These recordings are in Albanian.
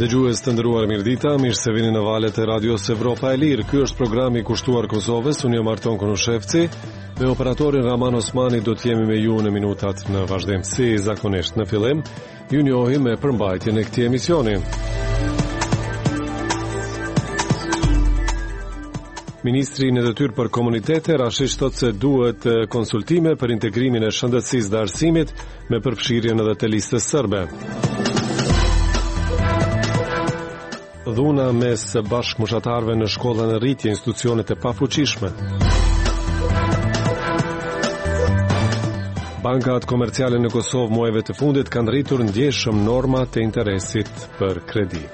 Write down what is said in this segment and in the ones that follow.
Dëgjues të nderuar, mirëdita, mirë se vini në valët e Radios Evropa e Lirë. Ky është programi i kushtuar Kosovës. Unë jam Arton Konushevci. Me operatorin Raman Osmani do të jemi me ju në minutat në vazhdim. Si zakonisht në fillim, ju njohim me përmbajtjen e këtij emisioni. Ministri në detyrë për komunitete Rashish thotë se duhet konsultime për integrimin e shëndetësisë dhe arsimit me përfshirjen edhe të listës serbe. Dhuna mes bashkëmoshatarëve në shkollën e rritje, institucionet e pafuqishme. Bankat komerciale në Kosovë muajve të fundit kanë rritur ndjeshëm normat e interesit për kredi.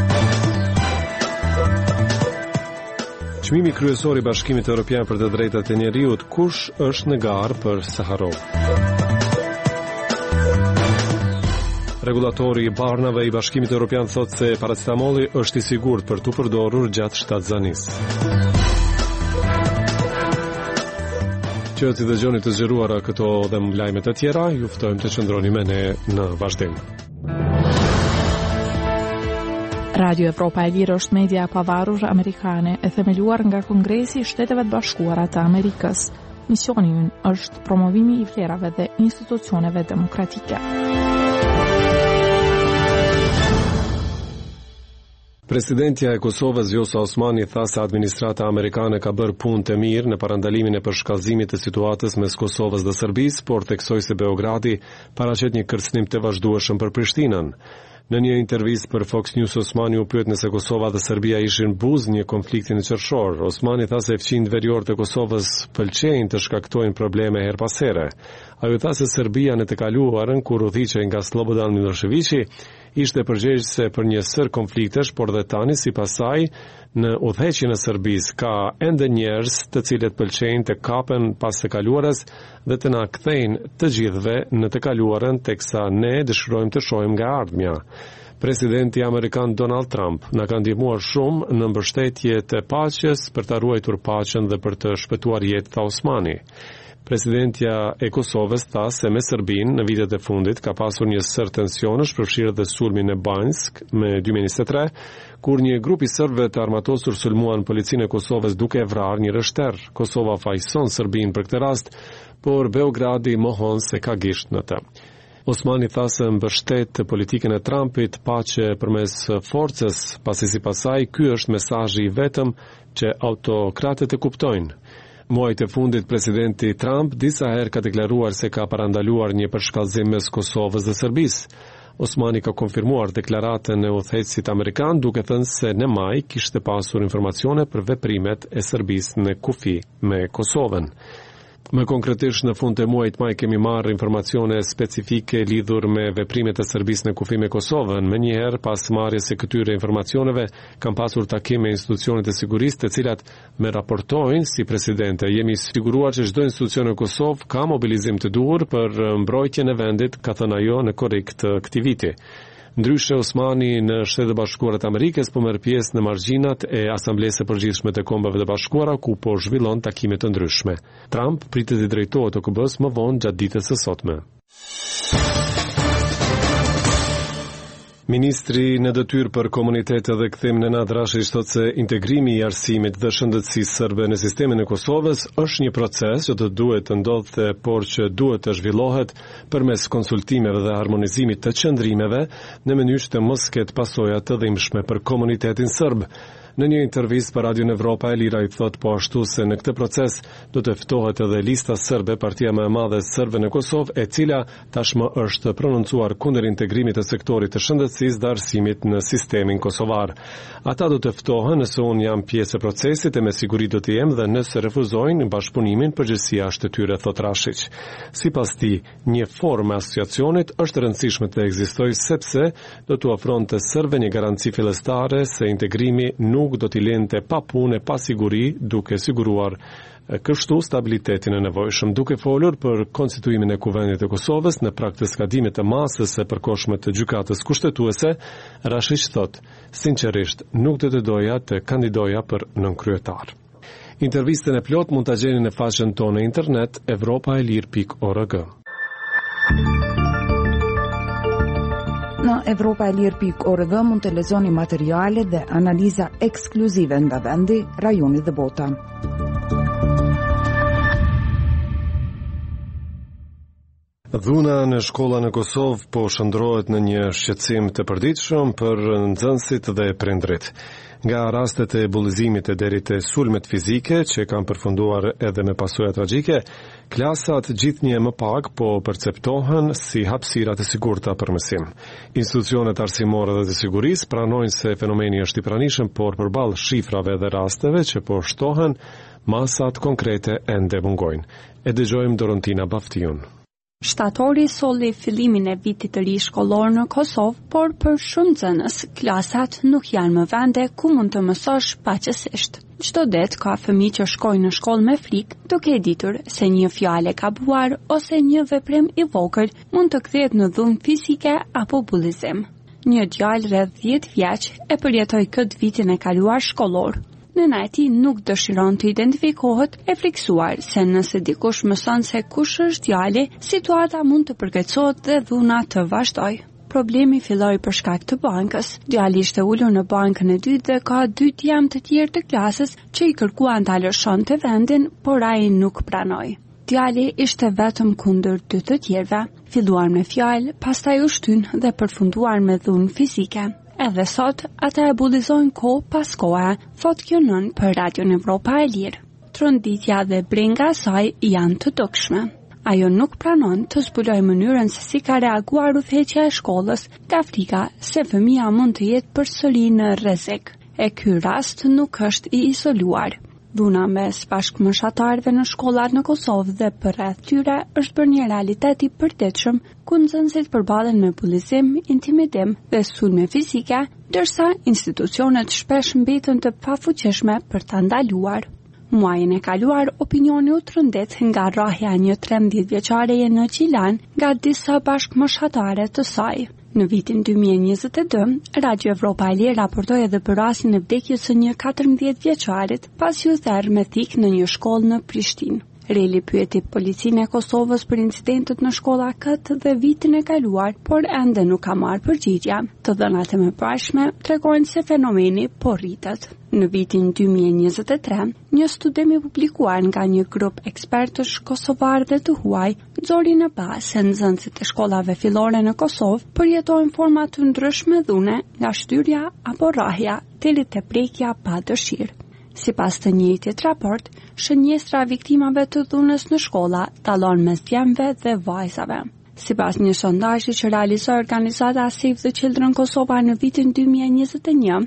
Çmimi kryesor i Bashkimit Evropian për të drejtat e njeriut, kush është në garë për Saharov? Regulatori i barnave i Bashkimit Evropian thotë se paracetamoli është i sigurt për t'u përdorur gjatë shtatzanisë. Që të dëgjoni të zgjeruara këto dhe lajmet e tjera, ju ftojmë të qëndroni me ne në vazhdim. Radio Evropa e Lirë është media e pavarur amerikane e themeluar nga Kongresi i Shteteve të Bashkuara të Amerikës. Misioni i ynë është promovimi i vlerave dhe institucioneve demokratike. Presidentja e Kosovës Vjosa Osmani tha se administrata amerikane ka bërë punë të mirë në parandalimin e përshkallëzimit të situatës mes Kosovës dhe Serbisë, por theksoi se Beogradi paraqet një kërcënim të vazhdueshëm për Prishtinën. Në një intervistë për Fox News, Osmani u pyet nëse Kosova dhe Serbia ishin buzë një konflikti në qershor. Osmani tha se fqinjtë verior të Kosovës pëlqejnë të shkaktojnë probleme her pas here. Ai tha se Serbia në të kaluarën, kur udhëhiqej nga Slobodan Miloševići, ishte përgjegjëse për një sër konfliktesh, por dhe tani sipas saj në udhëheqjen e Serbisë ka ende njerëz të cilët pëlqejnë të kapen pas së kaluarës dhe të na kthejnë të gjithëve në të kaluarën, teksa ne dëshirojmë të shohim nga ardhmja. Presidenti amerikan Donald Trump na ka ndihmuar shumë në mbështetje të paqes për ta ruajtur paqen dhe për të shpëtuar jetë, tha Osmani. Presidentja e Kosovës tha se me Serbinë në vitet e fundit ka pasur një sër tensionesh, përfshirë dhe sulmin e Banjsk me 2023, kur një grup i serbëve të armatosur sulmuan policinë e Kosovës duke vrarë një rështer. Kosova fajson Serbinë për këtë rast, por Beogradi mohon se ka gisht në të. Osmani tha se mbështet politikën e Trumpit paqe përmes forcës, pasi sipas saj ky është mesazhi i vetëm që autokratët e kuptojnë. Muajt e fundit presidenti Trump disa herë ka deklaruar se ka parandaluar një përshkallëzim mes Kosovës dhe Serbisë. Osmani ka konfirmuar deklaratën e udhëheqësit amerikan, duke thënë se në maj kishte pasur informacione për veprimet e Serbisë në kufi me Kosovën. Më konkretisht, në fund të muajit maj kemi marrë informacione specifike lidhur me veprimet e Serbisë në kufi me Kosovën. Menjëherë, pas marrjes së këtyre informacioneve, kam pasur takime me institucionet e sigurisë, të cilat me raportojnë si presidente. Jemi siguruar që çdo institucion në Kosovë ka mobilizim të duhur për mbrojtjen e vendit, ka thënë ajo në korrik të këtij viti. Ndryshe, Osmani në Shtetet e Bashkuara të Amerikës po merr pjesë në margjinat e Asamblesë së Përgjithshme të Kombeve të Bashkuara, ku po zhvillon takime të ndryshme. Trump pritet të drejtohet OKB-s më vonë gjatë ditës së sotme. Ministri në detyrë për komunitete dhe kthim Nenad Rashish thotë se integrimi i arsimit dhe shëndetësisë serbe në sistemin e Kosovës është një proces që duhet të ndodhte, por që duhet të zhvillohet përmes konsultimeve dhe harmonizimit të qëndrimeve në mënyrë që të mos ketë pasoja të dhimbshme për komunitetin serb. Në një intervistë për Radio Evropa e Lira i thot po ashtu se në këtë proces do të ftohet edhe lista serbe, partia më e madhe serbe në Kosovë, e cila tashmë është prononcuar kundër integrimit të sektorit të shëndetësisë dhe arsimit në sistemin kosovar. Ata do të ftohen nëse unë jam pjesë e procesit e me siguri do të jem, dhe nëse refuzojnë bashkëpunimin, përgjegjësia është e tyre, thot Rashić. Sipas tij, një formë asociacionit është e rëndësishme të ekzistojë sepse do të ofronte serbëve një garanci fillestare se integrimi nuk do t'i lente pa punë e pa siguri, duke siguruar kështu stabilitetin e nevojshëm. Duke folur për konstituimin e Kuvendit të Kosovës në prag të skadimit të masës së përkohshme të gjykatës kushtetuese, Rashić thot: "Sinqerisht, nuk do të doja të kandidoja për nënkryetar." Intervistën e plot mund ta gjeni në faqen tonë në internet evropaelir.org. Në në evropaelir.org mund të lexoni materiale dhe analiza ekskluzive nga vendi, rajoni dhe bota. Dhuna në shkolla në Kosovë po shndrohet në një shqetësim të përditshëm për nxënësit dhe prindrit. Nga rastet e bullizimit e deri te sulmet fizike që kanë përfunduar edhe me pasoja tragjike, klasat gjithnjë më pak po perceptohen si hapësira të sigurta për mësim. Institucionet arsimore dhe të sigurisë pranojnë se fenomeni është i pranishëm, por përballë shifrave dhe rasteve që po shtohen, masat konkrete ende mungojnë. E dëgjojmë Dorontina Baftiun. Shtatori solli fillimin e vitit të ri shkollor në Kosovë, por për shumë nxënës, klasat nuk janë më vende ku mund të mësosh paqësisht. Çdo det ka fëmijë që shkojnë në shkollë me frikë, duke e ditur se një fjalë e gabuar ose një veprim i vogël mund të kthehet në dhunë fizike apo bullizim. Një djalë rreth 10 vjeç e përjetoi këtë vitin e kaluar shkollor. Nëna e tij nuk dëshiron të identifikohet, e friksuar se nëse dikush mëson se kush është djali, situata mund të përkeqësohet dhe dhuna të vazhdojë. Problemi filloi për shkak të bankës. Djali ishte ulur në bankën e dytë dhe ka 2 djemë të tjerë të klasës që i kërkuan ta lëshonte vendin, por ai nuk pranoi. Djali ishte vetëm kundër 2 të tjerëve. Filluar me fjalë, pastaj u shtyn dhe përfunduar me dhunë fizike. Edhe sot, ata e bullizojnë kohë pas kohe, thot kjo nën për Radion Evropa e Lirë. Tronditja dhe brenga e saj janë të dukshme. Ajo nuk pranon të zbulojë mënyrën se si ka reaguar udhëheqja e shkollës, nga frika se fëmia mund të jetë përsëri në rrezik. E ky rast nuk është i izoluar. Dhuna mes bashkëmoshatarëve në shkollat në Kosovë dhe përreth tyre është bërë një realitet i përditshëm, ku nxënësit përballen me bullizim, intimidim dhe sulme fizike, ndërsa institucionet shpesh mbeten të pafuqishme për ta ndaluar. Muajin e kaluar, opinioni u trëndet nga rrahja një 13 vjeçareje në Qilan nga disa bashkëmoshatare të saj. Në vitin 2022, Radio Evropa e Lirë raportoi edhe për rastin e vdekjes së një 14 vjeçarit pasi u therr me thik në një shkollë në Prishtinë. Reli pyeti policinë e Kosovës për incidentet në shkolla këtë dhe vitin e kaluar, por ende nuk ka marrë përgjigje. Të dhënat e mëparshme tregojnë se fenomeni po rritet. Në vitin 2023, një studim i publikuar nga një grup ekspertësh kosovar dhe të huaj nxori në bazë se nxënësit e shkollave fillore në Kosovë përjetojnë forma të ndryshme dhune, nga shtyrja apo rrahja deri te prekja pa dëshirë. Sipas të njëjtit raport, shënjestra viktimave të dhunës në shkolla dallon mes djemve dhe vajzave. Sipas një sondazhi që realizoi organizata Save the Children Kosova në vitin 2021,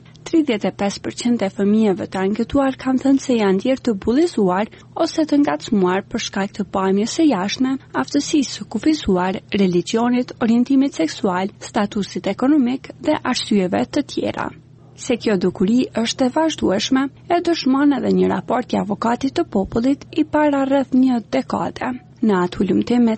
35% e fëmijëve të anketuar kanë thënë se janë ndjerë të bullizuar ose të ngacmuar për shkak të pamjes së jashtme, aftësisë së kufizuar, religionit, orientimit seksual, statusit ekonomik dhe arsyeve të tjera. Se kjo dukuri është e vazhdueshme, e dëshmon edhe një raport i avokatit të popullit i para rreth një dekade. Në atë hulumtim me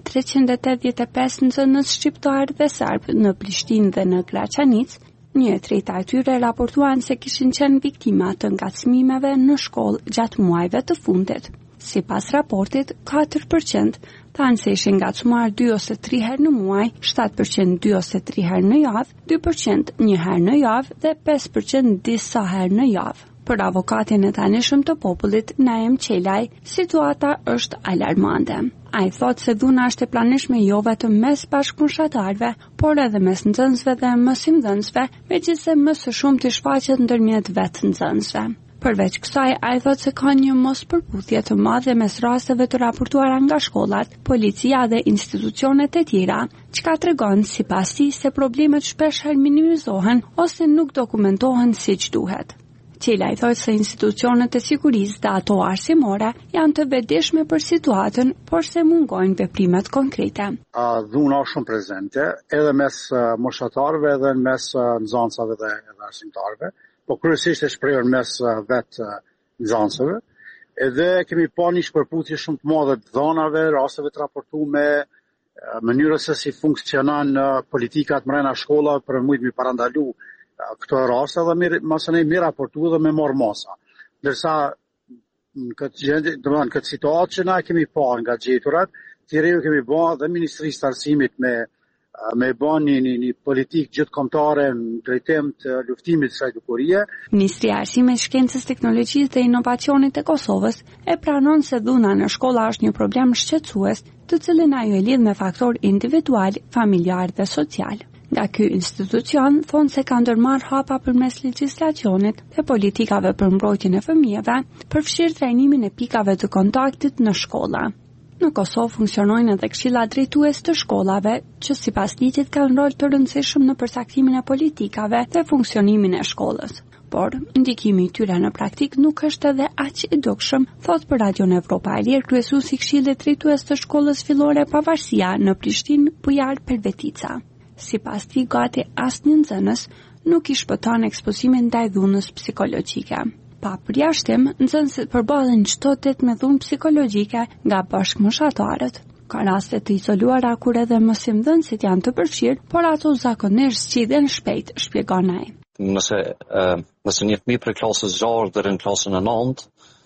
385 nxënës shqiptar dhe serb në Prishtinë dhe në Graçanic, 1/3 e tyre raportuan se kishin qenë viktima të ngacmimeve në shkollë gjatë muajve të fundit. Sipas raportit, 4% thanë se ishin ngacmuar 2 ose 3 herë në muaj, 7% 2 ose 3 herë në javë, 2% 1 herë në javë dhe 5% disa herë në javë. Për avokatin e tanishëm të popullit, Naim Qelaj, situata është alarmante. Ai thotë se dhuna është e pranishme jo vetëm mes bashkëmoshatarëve, por edhe mes nxënësve dhe mësimdhënësve, megjithëse më së shumti shfaqet ndërmjet vetë nxënësve. Përveç kësaj, ai thotë se ka një mospërputhje të madhe mes rasteve të raportuara nga shkollat, policia dhe institucionet e tjera, çka tregon sipas tij se problemet shpeshherë minimizohen ose nuk dokumentohen siç duhet. Qelaj thotë se institucionet e sigurisë dhe ato arsimore janë të vetëdijshme për situatën, por se mungojnë veprimet konkrete. Dhuna është shumë prezente, edhe mes moshatarëve edhe mes nxënësave dhe arsimtarëve, po kryesisht e shprehur mes vetë nxënësve. Edhe kemi pa një shpërputhje shumë të madhe të dhënave, rasteve të raportuara, mënyrës se si funksionon politikat brenda shkollave për më parandalu këto raste dhe masane mi raportu dhe me marrë masa. Ndërsa në këtë situatë që na kemi pa nga gjeturat, tjere kemi ba dhe Ministrisë të Arsimit me me bën një politikë gjithëkombëtare në drejtim të luftimit së dukurie. Ministri i Arsimit, Shkencës, Teknologjisë dhe Inovacionit e Kosovës e pranon se dhuna në shkolla është një problem shqetësues, të cilin ajo e lidh me faktor individual, familjar dhe social. Nga ky institucion thonë se ka ndërmarrë hapa përmes legjislacionit dhe politikave për mbrojtjen e fëmijëve, përfshirë trajnimin e pikave të kontaktit në shkolla. Në Kosovë funksionojnë edhe këshilla drejtues të shkollave, që sipas ligjit kanë rol të rëndësishëm në përcaktimin e politikave dhe funksionimin e shkollës. Por, ndikimi i tyre në praktik nuk është edhe aq i dukshëm, thot për Radion Evropa e Lirë kryesuesi i këshillit drejtues të shkollës fillore Pavarësia në Prishtinë, Bujar Pervetica. Sipas tij, gati asnjë nxënës nuk i shpëton ekspozimin ndaj dhunës psikologjike. Pa përjashtim, nxënësit përballen çdo ditë me dhunë psikologjike nga bashkëmoshatarët. Ka raste të izoluara kur edhe mësimdhënësit janë të përfshirë, por ato zakonisht zgjidhen shpejt, shpjegon ai. Nëse një fëmijë për klasës 6 deri në klasën 9,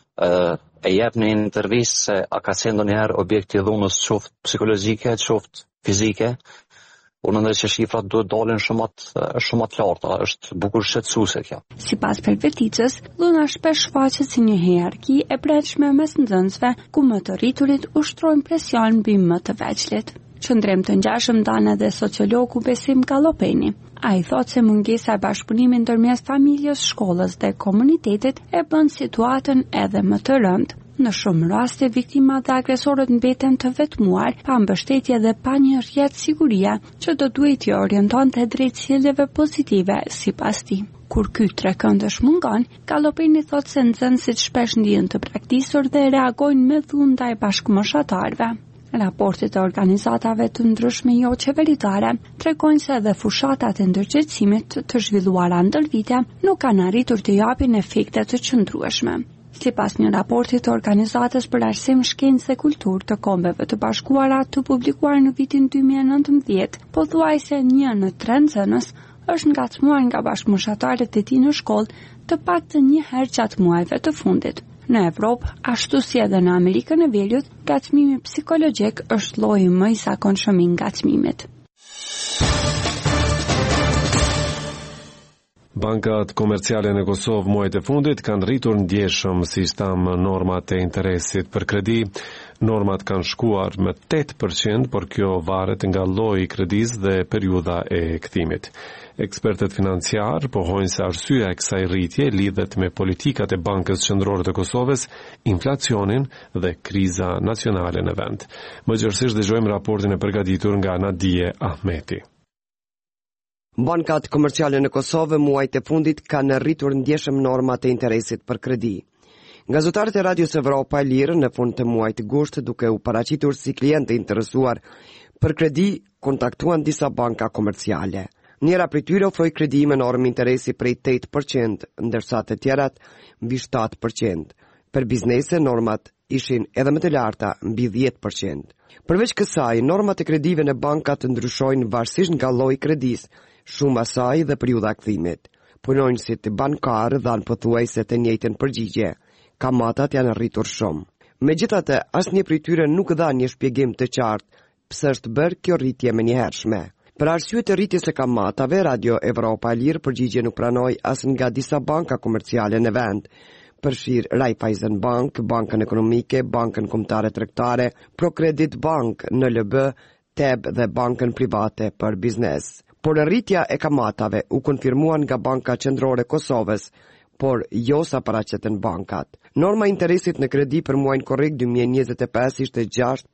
e jep në intervistë se a ka qenë ndonjëherë objekt i dhunës qoftë psikologjike, qoftë fizike, unë ndaj që shifrat duhet dalin shumë të larta, është bukur shqetësuese kjo. Sipas Perveticës, dhuna shpesh shfaqet si një hierarki e brendshme mes nxënësve, ku më të rriturit ushtrojnë presion mbi më të veçlit. Qëndrim të ngjashëm ndan edhe sociologu Besim Gallopeni. Ai thotë se mungesa e bashkëpunimit ndërmjet familjes, shkollës dhe komunitetit e bën situatën edhe më të rëndë. Në shumë raste, viktimat dhe agresorët mbeten të vetmuar, pa mbështetje dhe pa një rrjet sigurie që do duhet t'i orientonte drejt sjelljeve pozitive, sipas tij. Kur ky trekëndësh mungon, Gallopeni thotë se nxënësit shpesh ndihen të braktisur dhe reagojnë me dhunë ndaj bashkëmoshatarëve. Raportet e organizatave të ndryshme jo qeveritare tregojnë se edhe fushatat e ndërgjegjësimit të zhvilluara ndër vite nuk kanë arritur të japin efekte të qëndrueshme. Sipas një raporti të Organizatës për Arsim, Shkencë dhe Kulturë të Kombeve të Bashkuara të publikuar në vitin 2019, pothuajse 1 në 3 nxënës është ngacmuar nga bashkëmoshatarët e tij në shkollë të paktën një herë gjatë muajve të fundit. Në Evropë, ashtu si edhe në Amerikën e Veriut, ngacmimi psikologjik është lloji më i zakonshëm i ngacmimit. Bankat komerciale në Kosovë muajt e fundit kanë rritur ndjeshëm si stam normat e interesit për kredi. Normat kanë shkuar me 8%, por kjo varet nga lloji i kredis dhe periudha e kthimit. Ekspertët financiar pohojnë se arsyeja e kësaj rritje lidhet me politikat e Bankës Qendrore të Kosovës, inflacionin dhe kriza nacionale në vend. Më gjërësisht dëgjojmë raportin e përgatitur nga Nadije Ahmeti. Bankat komerciale në Kosovë muajt e fundit kanë rritur ndjeshëm normat e interesit për kredi. Nga zyrtarët e Radios Evropa e Lirë në fund të muajit gusht, duke u paraqitur si klientë interesuar për kredi, kontaktuan disa banka komerciale. Njëra prej tyre ofroi kredi me normë interesi prej 8%, ndërsa të tjerat mbi 7%. Për biznese normat ishin edhe më të larta, mbi 10%. Përveç kësaj, normat e kredive në bankat ndryshojnë varësisht nga lloji i kredis, shumë asaj dhe periudha kthimit. Punonjësit bankarë dhanë pothuajse të njëjtën përgjigje. Kamatat janë rritur shumë. Megjithatë, asnjë prej tyre nuk dha një shpjegim të qartë pse është bërë kjo rritje menjëhershme. Për arsye të rritjes së kamatave, Radio Evropa e Lirë përgjigje nuk pranoi as nga disa banka komerciale në vend, përfshirë Raiffeisen Bank, Bankën Ekonomike, Bankën Kombëtare Tregtare, Procredit Bank, NLB, TEB dhe Bankën Private për Biznes. Por rritja e kamatave u konfirmuan nga Banka Qendrore e Kosovës, por jo sa paraqiten bankat. Norma e interesit në kredi për muajin korrekt 2025 ishte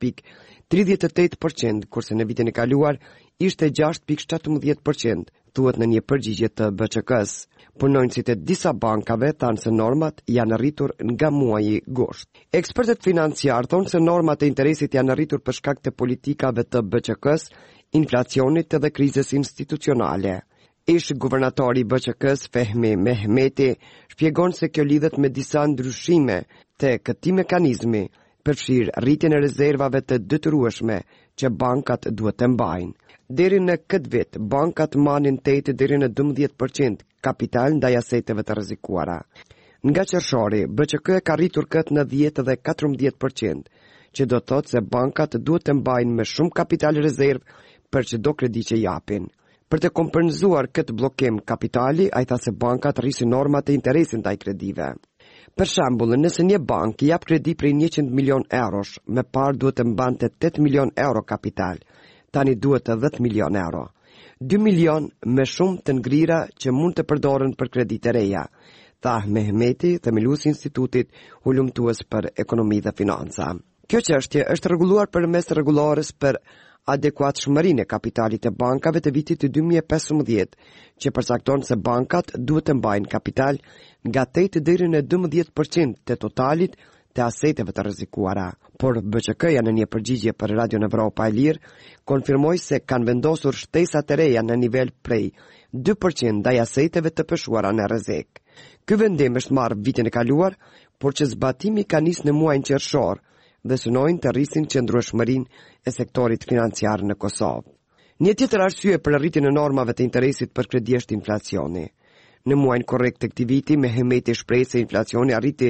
6.38%, kurse në vitin e kaluar ishte 6.17%, thuhet në një përgjigje të BÇK-s. Punonjësit e disa bankave thanë se normat janë rritur nga muaji gusht. Ekspertët financiar thonë se normat e interesit janë rritur për shkak të politikave të BÇK-s, inflacionit dhe krizës institucionale. Ish guvernatori i BÇK-s Fehmi Mehmeti shpjegon se kjo lidhet me disa ndryshime të këtij mekanizmi, përfshirë rritjen e rezervave të detyrueshme që bankat duhet të mbajnë. Deri në këtë vit, bankat marrin 8 deri në 12% kapital ndaj aseteve të rrezikuara. Nga qershori, BÇK ka rritur këtë në 10 dhe 14%, që do të thotë se bankat duhet të mbajnë me shumë kapital rezervë për çdo kredi që japin. Për të kompenzuar këtë bllokim kapitali, ai tha se bankat rrisin normat e interesit ndaj kredive. Për shembull, nëse një bank jap kredi prej 100 milion eurosh, me parë duhet të mbante 8 milion euro kapital, tani duhet të 10 milion euro. 2 milion me shumë të ngrira që mund të përdoren për kredi të reja, tha Mehmeti, themeluesi i Institutit Hulumtues për Ekonomi dhe Financa. Kjo çështje është rregulluar përmes rregullarës për adekuatshmërinë e kapitalit të bankave të vitit të 2015, që përcakton se bankat duhet të mbajnë kapital nga 8 deri në 12% të totalit të aseteve të rrezikuara. Por BCK-ja në një përgjigje për Radio Evropa e Lirë konfirmoi se kanë vendosur shtesa të reja në nivel prej 2% ndaj aseteve të peshuara në rrezik. Ky vendim është marrë vitin e kaluar, por që zbatimi ka nisë në muajin qershor dhe synojnë të rrisin qëndrueshmërinë e sektorit financiar në Kosovë. Një tjetër arsye për rritjen e normave të interesit për kredi është inflacioni. Në muajin korrekt të këtij viti, Mehmeti shpreh se inflacioni arriti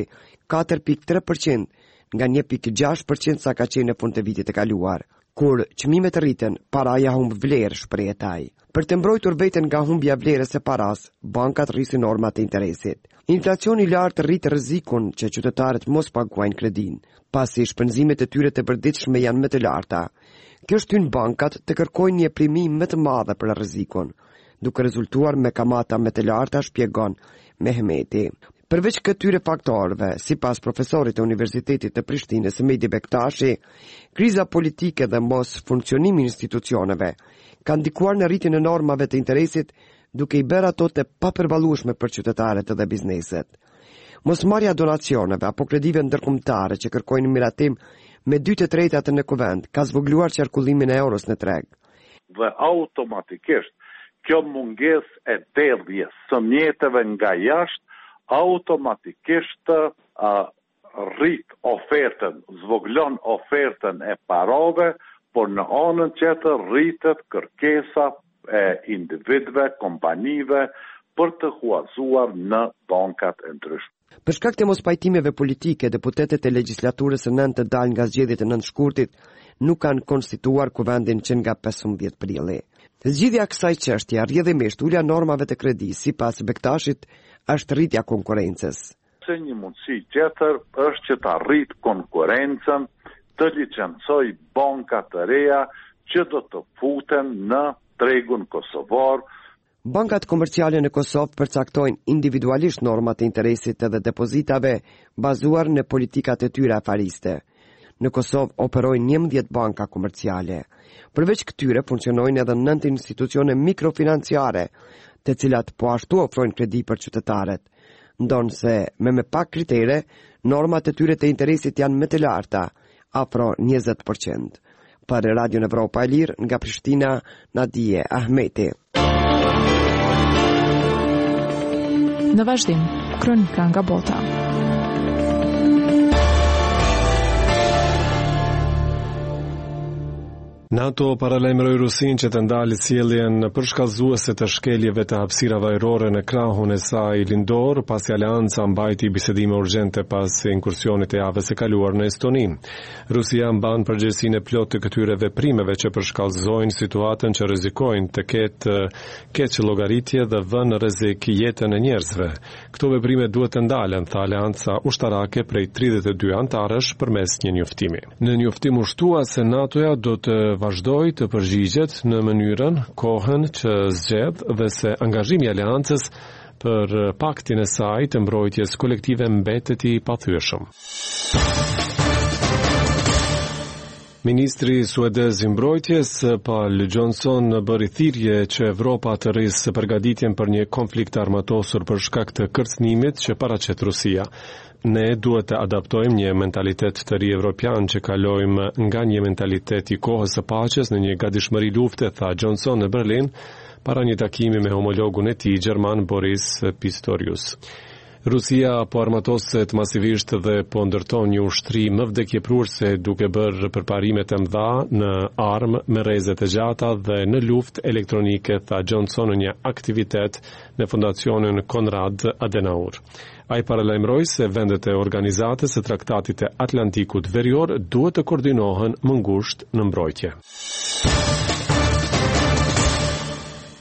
4.3% nga 1.6% sa ka qenë në fund të vitit të kaluar. Kur çmimet rriten, paraja humb vlerë, shpreh ai. Për të mbrojtur veten nga humbja e vlerës së paras, bankat rrisin normat e interesit. Inflacioni i lartë rrit rrezikun që qytetarët mos paguajnë kredin, pasi shpenzimet e tyre të përditshme janë më të larta. Kjo shtyn bankat të kërkojnë një primi më të madhe për rrezikun, duke rezultuar me kamata më të larta, shpjegon Mehmeti. Përveç këtyre faktorëve, sipas profesorit të Universitetit të Prishtinës, Mehdi Bektashi, kriza politike dhe mos funksionimi i institucioneve kanë ndikuar në rritjen e normave të interesit, duke i bërë ato të papërballueshme për qytetarët dhe bizneset. Mosmarrja donacioneve apo kredive ndërkombëtare që kërkojnë miratim me 2/3 në kuvend ka zvogluar qarkullimin e euros në treg. Dhe automatikisht kjo mungesë e derdhjes së mjeteve nga jashtë automatikisht rrit ofertën, zvoglon ofertën e parave, por në anën tjetër rritet kërkesa e individëve, kompanive për të huazuar në bankat e ndryshme. Për shkak të mospajtimeve politike, deputetët e legjislaturës së 9 të dalë nga zgjedhjet e 9 shkurtit nuk kanë konstituar kuvendin që nga 15 prilli. Zgjidhja e kësaj çështje rrjedhimisht ulja normave të kredis, sipas Bektashit, është rritja konkurrencës. Se një mundësi tjetër është që të arrit konkurencën, të licencoj banka të reja që do të futen në tregun kosovar. Bankat komerciale në Kosovë përcaktojnë individualisht normat e interesit dhe depozitave bazuar në politikat e tyre afariste. Në Kosovë operojnë 11 banka komerciale. Përveç këtyre funksionojnë edhe 9 institucione mikrofinanciare, të cilat po ashtu ofrojnë kredi për qytetarët, ndonse me pak kritere, normat e tyre të interesit janë më të larta, afro 20%. Për Radio Evropa e Lirë, nga Prishtina, Nadije Ahmeti. Në vazhdim, kronika nga bota. NATO paralajmëroi Rusinë që të ndalë sjelljen përshkallëzuese të shkeljeve të hapësirave ajrore në krahun e saj lindor, pasi Aleanca mbajti bisedime urgjente pas inkursionit të javës së kaluar në Estoni. Rusia mban përgjegjësinë e plotë të këtyre veprimeve që përshkallëzojnë situatën që rrezikojnë të keq llogaritje dhe vënë në rrezik jetën e njerëzve. Këto veprime duhet të ndalen, tha Aleanca ushtarake prej 32 antarësh përmes një njoftimi. Në njoftim u shtua se NATO-ja do të vazhdoj të përgjigjet në mënyrën, kohën që zgjedh dhe se angazhimi i Aleancës për paktin e saj të mbrojtjes kolektive mbetet i pathyeshëm. Ministri suedez i mbrojtjes Paul Johnson bëri thirrje që Evropa të rrisë përgatitjen për një konflikt armatosur për shkak të kërcënimit që paraqet Rusia. Ne duhet të adaptojmë një mentalitet të ri evropian që kalojmë nga një mentalitet i kohës së paqes në një gatishmëri lufte, tha Johnson në Berlin para një takimi me homologun e tij gjerman Boris Pistorius. Rusia po armatoset masivisht dhe po ndërton një ushtri më vdekjeprurse duke bërë përparime të mëdha në armë me rrezet e gjata dhe në luftë elektronike, tha Johnson në një aktivitet në Fondacionin Konrad Adenauer. Ai paralajmëroi se vendet e organizatës së Traktatit të Atlantikut Verior duhet të koordinohen më ngushtë në mbrojtje.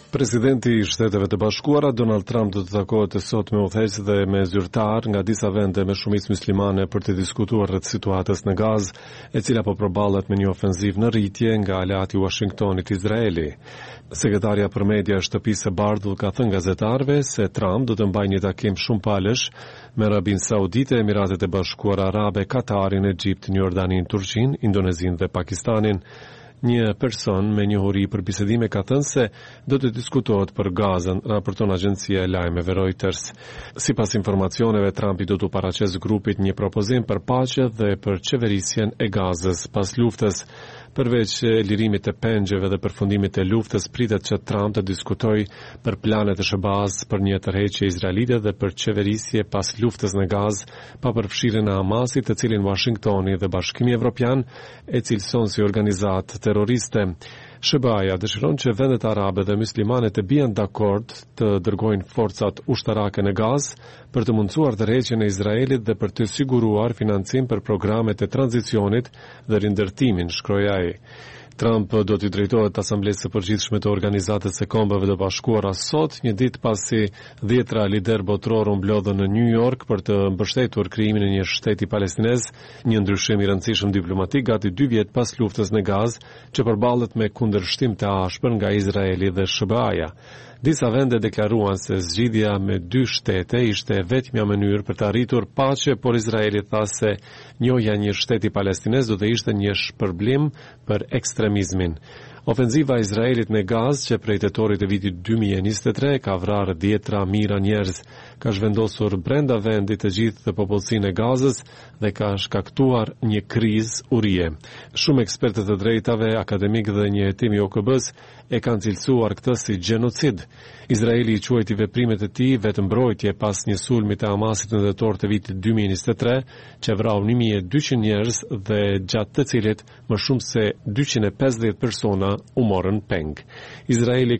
Presidenti i Shteteve të Bashkuara Donald Trump do të takohet sot me udhëheqës dhe me zyrtar nga disa vende me shumicë muslimane për të diskutuar rreth situatës në Gazë, e cila po përballet me një ofenzivë në rritje nga aleati i Washingtonit Izraeli. Sekretaria për media e Shtëpisë së Bardhut ka thënë gazetarëve se Trump do të mbajë një takim shumë palësh me Arabin Saudite, Emiratet e Bashkuara Arabe, Katarin, Egjiptin, Jordaninë, Turqinë, Indonezinë dhe Pakistanin. Një person me njohuri për bisedime ka thënë se do të diskutohet për Gazën, raporton agjencia e lajmeve Reuters. Sipas informacioneve, Trumpi do të paraqesë grupit një propozim për paqe dhe për qeverisjen e Gazës pas luftës. Përveç lirimit të pengjeve dhe përfundimit të luftës, pritet që Trump të diskutojë për planet e SBA-s për një tërheqje izraelite dhe për qeverisje pas luftës në Gazë, pa përfshirjen e Hamasit, të cilin Washingtoni dhe Bashkimi Evropian e cilëson si organizatë terroriste. SBA-ja dëshiron që vendet arabe dhe muslimane të bien dakord të dërgojnë forcat ushtarake në Gazë për të mundsuar tërheqjen e Izraelit dhe për të siguruar financim për programet e tranzicionit dhe rindërtimin, shkroi ai. Trump do t'i drejtohet Asamblesë së Përgjithshme të Organizatës së Kombeve të Bashkuara sot, një ditë pasi 10 lider botror u mblodhën në New York për të mbështetur krijimin e një shteti palestinez, një ndryshim i rëndësishëm diplomatik gati 2 vjet pas luftës në Gazë, që përballet me kundërshtim të ashpër nga Izraeli dhe SBA-ja. Disa vende deklaruan se zgjidhja me 2 shtete ishte vetmja mënyrë për të arritur paqe, por Izraeli tha se njohja një shteti palestinez do të ishte një shpërblim për ekstremizmin. Ofenziva e Izraelit në Gazë, që prej tetorit të vitit 2023 ka vrarë 10 mijëra njerëz, ka zhvendosur brenda vendit të gjithë popullsinë e Gazës dhe ka shkaktuar një krizë urie. Shumë ekspertë të drejtave, akademikë dhe një hetim i OKB-s e kanë cilësuar këtë si gjenocid. Izraeli i quajti veprimet e tij vetëmbrojtje pas një sulmi të Hamasit në tetor të vitit 2023, që vrau 1200 njerëz dhe gjatë të cilit më shumë se 250 persona u morën peng. Izraeli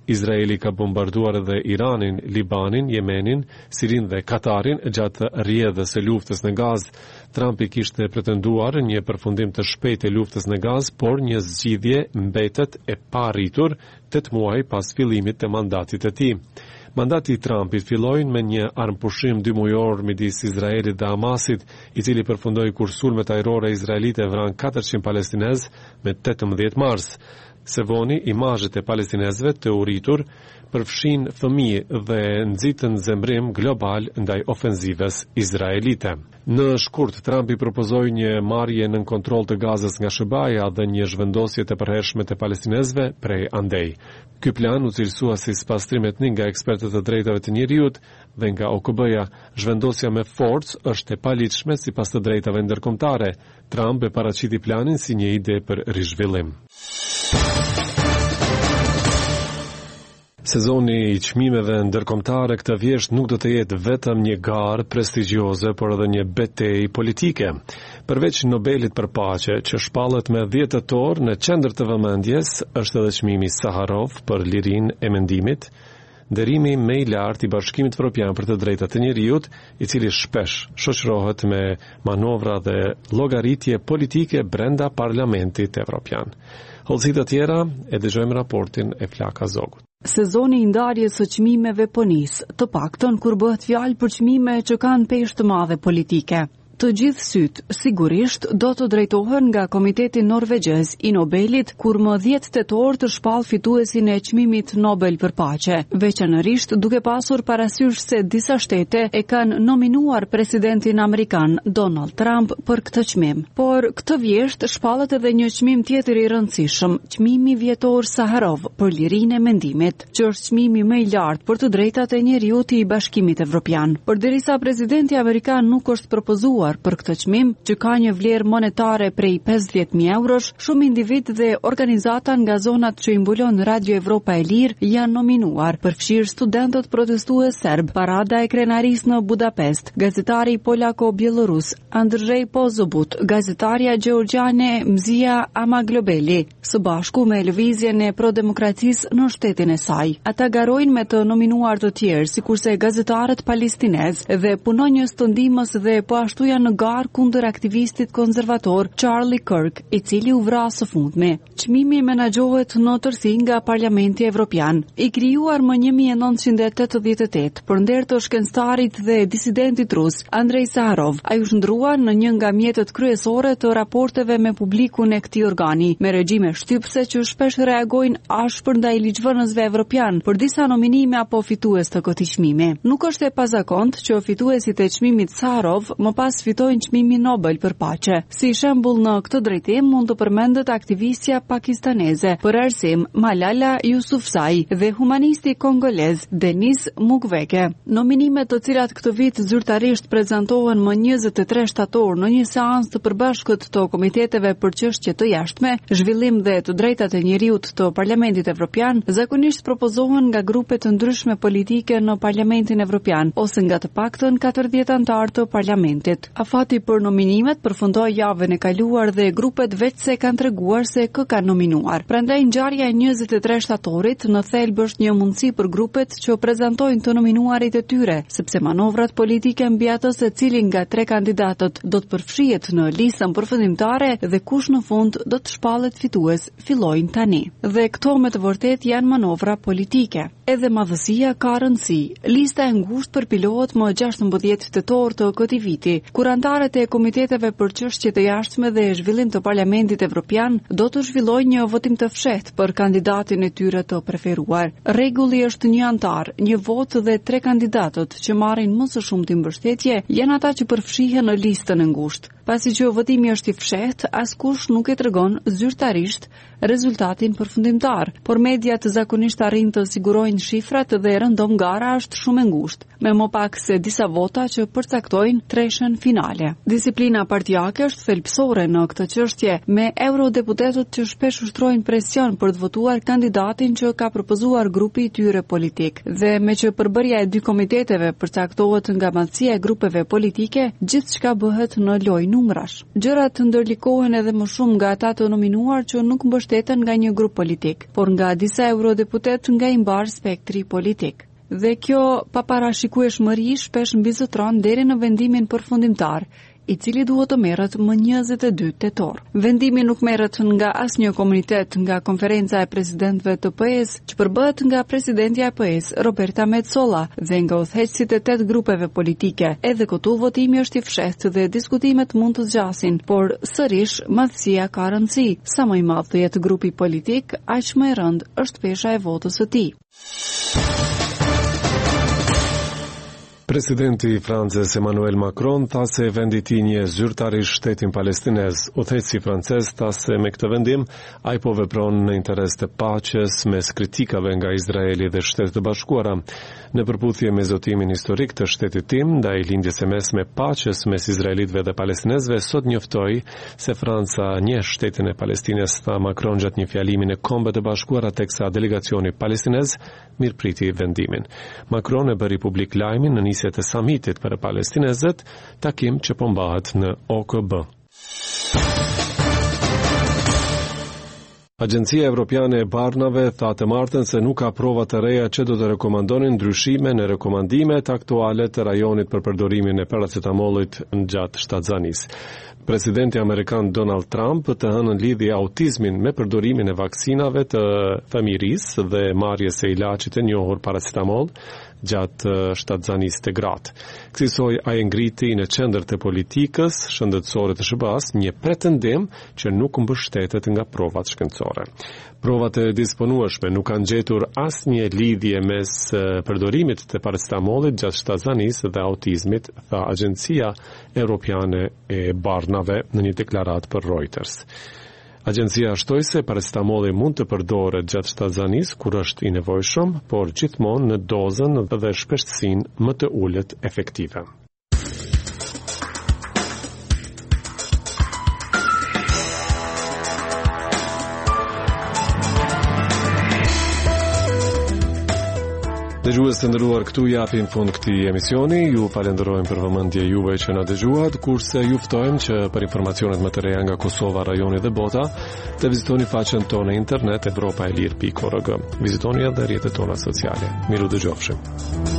ka bombarduar edhe Iranin, Libanin, Yemenin, Sirinë dhe Katarin gjatë rrjedhës së luftës në Gazë. Trumpi kishte pretenduar një përfundim të shpejtë të luftës në Gazë, por një zgjidhje mbetet e paarritur 8 muaj pas fillimit të mandatit të tij. Mandati i Trumpit filloi me një armpushim 2 mujor midis Izraelit dhe Hamasit, i cili përfundoi kur sulmet ajrore izraelite vran 400 palestinez me 18 mars. Se voni, imazhet e palestinezëve të uritur përfshin fëmijë dhe nxitën zemrim global ndaj ofenzivës izraelite. Në shkurt, Trumpi propozoi një marrje nën kontroll të Gazës nga SBA-ja dhe një zhvendosje të përhershme të palestinezëve prej andej. Ky plan u cilësua si spastrimet nga ekspertët e drejtave të njerëzit dhe nga OKB-ja, zhvendosja me forcë është e paligjshme sipas të drejtave ndërkombëtare. Trump e paraqiti planin si një ide për rizhvillim. Sezoni i çmimeve ndërkombëtare këtë vjesht nuk do të jetë vetëm një garë prestigjioze, por edhe një betejë politike. Përveç Nobelit për paqe, që shpallet me 10 tetor në qendër të vëmendjes, është edhe çmimi Saharov për lirinë e mendimit, nderimi më i lartë i Bashkimit Evropian për të drejtat e njerëzit, i cili shpesh shoqërohet me manovra dhe llogaritje politike brenda Parlamentit Evropian. Hollësit të tjera e dëgjojmë raportin e Flaka Zogut. Sezoni i ndarjes së çmimeve po nis, të paktën kur bëhet fjalë për çmime që kanë peshë të madhe politike. Të gjithë syt, sigurisht, do të drejtohen nga Komiteti Norvegjez i Nobelit, kur më 10 tetor të shpall fituesin e çmimit Nobel për paqe, veçanërisht duke pasur parasysh se disa shtete e kanë nominuar presidentin amerikan Donald Trump për këtë çmim. Por këtë vjesht shpallet edhe një çmim tjetër i rëndësishëm, çmimi vjetor Saharov për lirinë e mendimit, që është çmimi më i lartë për të drejtat e njerëzit i Bashkimit Evropian. Përderisa presidenti amerikan nuk është propozuar për këtë çmim, që ka një vlerë monetare prej 50.000 eurosh, shumë individ dhe organizata nga zonat që i mbulon Radio Evropa e Lirë janë nominuar, përfshirë studentët protestues serb, parada e krenarisë në Budapest, gazetari polako-bielorus Andrzej Pozobut, gazetaria gjeorgjane Mzia Amaglobeli, së bashku me lëvizjen e prodemokracisë në shtetin e saj. Ata garojnë me të nominuar të tjerë, sikurse gazetarët palestinez dhe punonjës të ndihmës dhe po ashtu janë policia në garë kundër aktivistit konservator Charlie Kirk, i cili u vra së fundmi. Çmimi menaxhohet në tërësi nga Parlamenti Evropian. I krijuar më 1988 për nder të shkencëtarit dhe disidentit rus Andrei Saharov, ai u shndrua në një nga mjetet kryesore të raporteve me publikun e këtij organi, me regjime shtypse që shpesh reagojnë ashpër ndaj ligjvënësve evropian për disa nominime apo fitues të këtij çmimi. Nuk është e pazakontë që fituesit e çmimit Saharov më pas fitojnë çmimin Nobel për paqe. Si shembull në këtë drejtim mund të përmendet aktivistja pakistaneze për arsim Malala Yousafzai dhe humanisti kongolez Denis Mukwege. Nominimet të cilat këtë vit zyrtarisht prezantohen më 23 shtator në një seancë të përbashkët të komiteteve për çështje të jashtme, zhvillim dhe të drejtat e njeriut të Parlamentit Evropian, zakonisht propozohen nga grupe të ndryshme politike në Parlamentin Evropian ose nga të paktën 40 anëtar të Parlamentit. Afati për nominimet përfundoi javën e kaluar dhe grupet veç se kanë treguar se kë kanë nominuar. Prandaj ngjarja e 23 shtatorit në thelb është një mundësi për grupet që prezantojnë të nominuarit e tyre, sepse manovrat politike mbi atë se cilin nga 3 kandidatët do të përfshihet në listën përfundimtare dhe kush në fund do të shpallet fitues fillojnë tani. Dhe këto me të vërtet janë manovra politike. Edhe madhësia ka rëndësi. Lista e ngushtë përpilohet më 16 tetor të këtij viti, kur anëtarët e komiteteve për çështje të jashtme dhe zhvillim të Parlamentit Evropian do të zhvillojnë një votim të fshehtë për kandidatin e tyre të preferuar. Rregulli është një antar, një vot dhe 3 kandidatët që marrin më së shumti mbështetje janë ata që përfshihen në listën e ngushtë. Pasi që votimi është i fshehtë, askush nuk e tregon zyrtarisht rezultatin përfundimtar, por mediat zakonisht arrin të sigurojnë shifrat dhe rëndom gara është shumë e ngushtë, me më pak se disa vota që përcaktojnë treshën finale. Disiplina partijake është thelbësore në këtë çështje, me eurodeputetët që shpesh ushtrojnë presion për të votuar kandidatin që ka propozuar grupi i tyre politik, dhe me që përbërja e 2 komiteteve përcaktohet nga madhësia e grupeve politike, gjithçka bëhet në lojë numrash. Gjërat ndërlikohen edhe më shumë nga ata të nominuar që nuk mbështeten nga një grup politik, por nga disa eurodeputet nga i mbar spektri politik. Dhe kjo paparashikueshmëri shpesh mbizotron deri në vendimin përfundimtar, i cili duhet të merret më 22 tetor. Vendimi nuk merret nga asnjë komunitet nga konferenca e presidentëve të PS, që përbëhet nga presidenti i PS, Roberta Metsola, dhe nga udhëheqësit e 8 grupeve politike. Edhe këtu votimi është i fshehtë dhe diskutimet mund të zgjasin, por sërish madhësia ka rëndësi. Sa më i madh të jetë grupi politik, aq më e rëndë është pesha e votës së tij. Presidenti i Francës Emmanuel Macron tha se vendi i tij një zyrtarisht shtetin palestinez. Udhëheqësi francez tha se me këtë vendim ai po vepron në interes të paqes mes kritikave nga Izraeli dhe Shtetet e Bashkuara. Në përputhje me zotimin historik të shtetit tim ndaj lindjes së mesme paqes mes izraelitëve dhe palestinezëve, sot njoftoi se Franca njeh shtetin e Palestinës, tha Macron gjatë një fjalimi në Kombet e Bashkuara, teksa delegacioni palestinez mirëpriti vendimin. Macron e bëri publik lajmin në nisjet e samitit për palestinezët, takim që po mbahet në OKB. Agjencia Evropiane e Barnave tha të martën se nuk ka prova të reja që do të rekomandonin ndryshime në rekomandimet aktuale të rajonit për përdorimin e paracetamolit gjatë shtatzanisë. Presidenti amerikan Donald Trump të hënën lidhje autizmin me përdorimin e vaksinave të fëmijërisë dhe marrjes së ilaçit të njohur paracetamol gjatë shtatzanisë të gratë. Kësaj ai ngriti në qendër të politikës shëndetësore të SBA-s një pretendim që nuk mbështetet nga provat shkencore. Provat e disponueshme nuk kanë gjetur asnjë lidhje mes përdorimit të paracetamolit gjatë shtatzanisë dhe autizmit, tha Agjencia Evropiane e Barnave në një deklaratë për Reuters. Agjencia shtoi se paracetamoli mund të përdoret gjatë shtatzanisë kur është i nevojshëm, por gjithmonë në dozën dhe shpeshtësinë më të ulët efektive. Dëgjues të nderuar, këtu japim fund këtij emisioni. Ju falenderojmë për vëmendje juve që na dëgjuat, kurse ju ftojmë që për informacionet më të reja nga Kosova, rajoni dhe bota, të vizitoni faqen tonë internet evropaelir.org. Vizitoni edhe rrjetet tona sociale. Miru dëgjofshim.